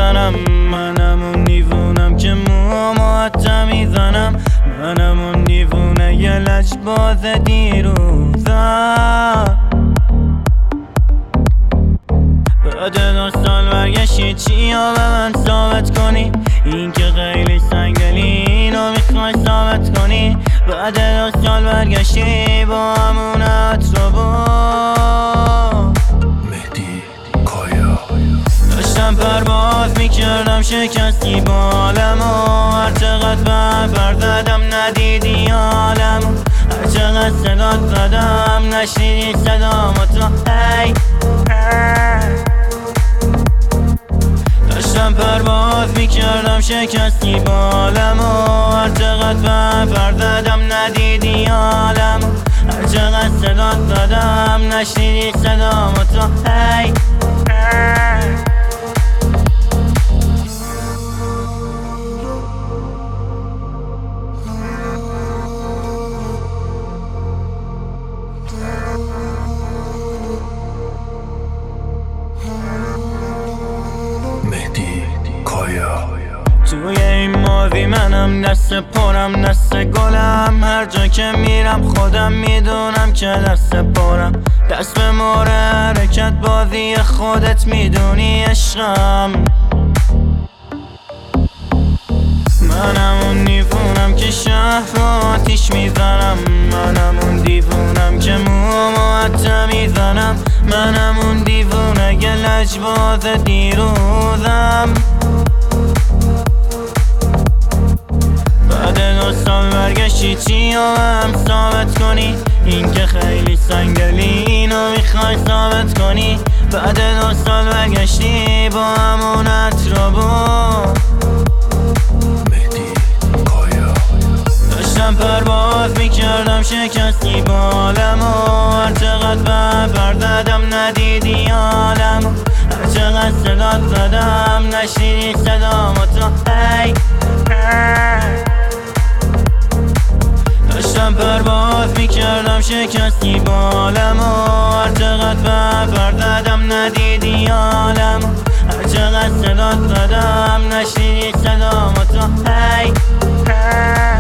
میزنم. منم اون دیوونم که موامو حتی میزنم. منم اون دیوونه یه لجباز دیروزم. بعد 2 سال برگشتی چیا به من ثابت کنی؟ این که خیلی سنگلی اینو میخوای ثابت کنی. بعد 2 سال برگشتی با همونت رو با مهدی کایا. داشتم پرواز میکردم شکستی بالمو. هر چقدر بر زدم ندیدی عالمو. هر چقدر صدات زدم نشنیدی صدامو تو. هی داشتم پرواز میکردم شکستی بالمو. هر چقدر بر زدم ندیدی عالمو. هر چقدر صدات زدم نشنیدی صدامو تو. هی مهدی کایا. توی این ماضی منم دست پرم دست گلم. هر جا که میرم خودم میدونم که دست پرم. دست به مور حرکت بازی خودت میدونی عشقم. منم اون دیوونم که شهر رو آتیش میزنم. منم اون دیوونم که موامو حتی میزنم. منم اون دیوونه که لجباز دیروزم. بعد 2 سال برگشتی چیا هم ثابت کنی؟ این که خیلی سنگلی اینو میخوای ثابت کنی. بعد 2 سال برگشتی با همونت رو با مهدی کایا. داشتم پرواز میکردم شکستی بالمو. هر چقدر بر زدم ندیدی عالمو. هر چقدر صدات زدم نشنیدی صدامو تو. هی داشتم پرواز میکردم شکستی بالمو. هر چقدر بر زدم ندیدی عالمو. هر چقدر صدات زدم نشنیدی صدامو تو. هی